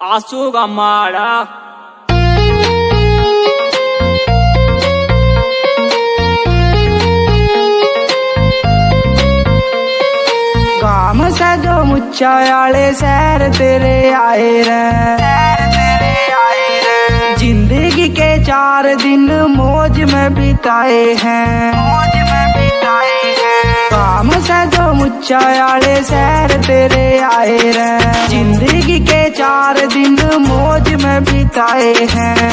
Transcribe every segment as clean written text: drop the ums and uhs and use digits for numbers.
आंसू का माड़ा काम से जो मुच्चा आले सैर तेरे आए रे, जिंदगी के 4 दिन मौज में बिताए हैं, काम से जो मुच्चा आले सैर तेरे आए रे, जिंदगी के 4 दिन मौज में बिताए हैं।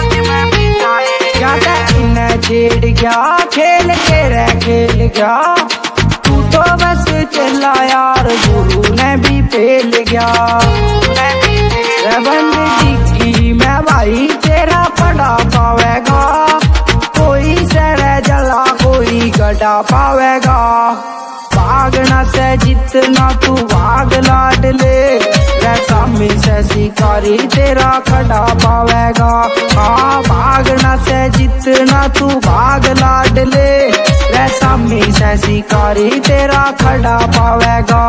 क्या इन्हें छेड़ गया खेल के रह खेल गया, तू तो बस चला यार गुरु ने भी फेल गया। बंदगी में भाई तेरा पड़ा पावेगा, कोई सर जला कोई गड़ा पावेगा। भागना से जितना तू भाग लाड ले, सामी से शिकारी तेरा खड़ा पावेगा। हाँ भागना से जितना तू भाग लाड ले, सामी से शिकारी तेरा खड़ा पावेगा।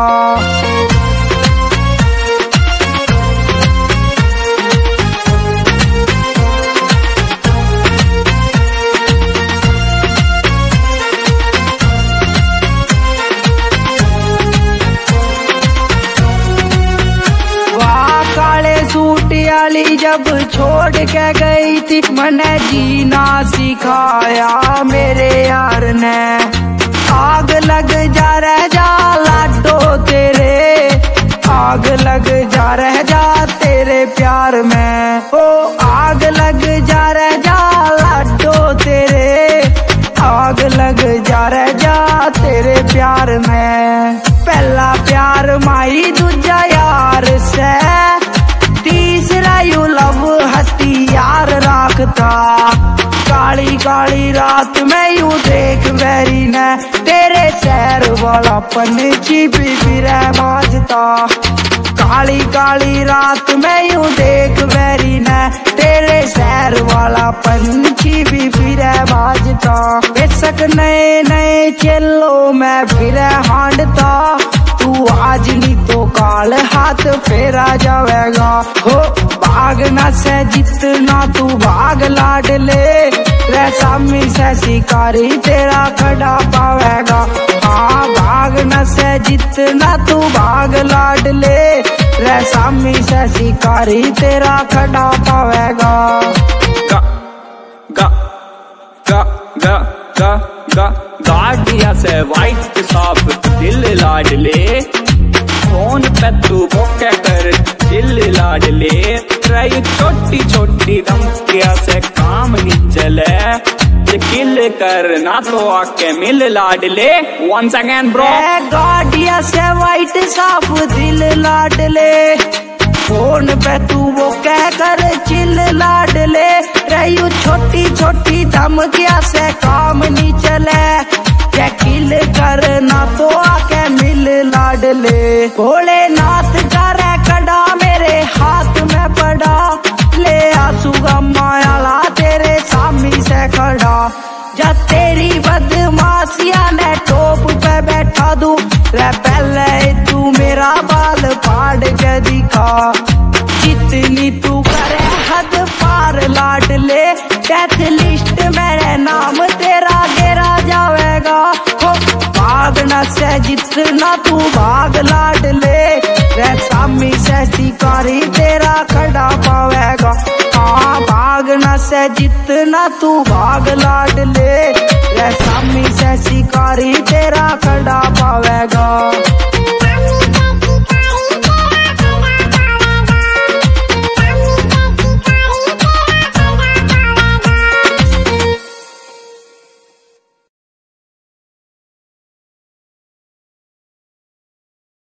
जब छोड़ के गई थी मने जीना सिखाया मेरे यार ने, आग लग जा रह जा लाडो तेरे, आग लग जा रह जा तेरे प्यार में, ओ आग लग जा रह जा लाडो तेरे, आग लग जा रह जा तेरे प्यार में। पहला प्यार माई दूजा यार से, तीसरा यू लव हथियार राखता। काली काली रात में यू देख बैरी ने, तेरे शहर वाला पंछी भी फिर बाजता। काली काली रात में यू देख बैरी ने, तेरे शहर वाला पंछी भी फिर बाजता। बेशक नए नए चेलों में फिर हांडता, तू आज नहीं तो काल हाथ फेरा जावेगा। हो भागना से जितना तू भाग लाड ले, सामी से शिकारी तेरा खड़ा पावेगा। हाँ भागना से जितना तू भाग लाड ले, सामी से शिकारी तेरा खड़ा पावेगा। गा गा गा गा गा गा गाड़िया से वाइट साफ दिल लाड ले, फोन पे तू बोके कर दिल लाड ले। छोटी छोटी धमकिया से काम नहीं चले, किल करना तो आके मिल लाड ले। Once again bro, गाड़िया से वाइट साफ दिल लाड ले, फोन पे तू वो कह कर चिल लाड ले। रही छोटी छोटी धमकिया से काम नहीं चले, क्या किल करना तो आके मिल लाड ले। भोलेनाथ का कड़ा मेरे हाथ में पड़ा, ले आंसू का मायाला तेरे सामी से खड़ा। जा तेरी बदमाशिया ने टोप पे बैठा दूं, पहले तू मेरा बाल फाड़ के दिखा। जितनी तू करे हद पार लाड ले, डेथ लिस्ट मेरे नाम तेरा गिरा जावेगा। हो भागना से जितना तू भाग लाड ले, सामी से शिकारी तेरा खड़ा पावेगा। हाँ भागना से जितना तू भाग लाड ले, सामी से शिकारी तेरा खड़ा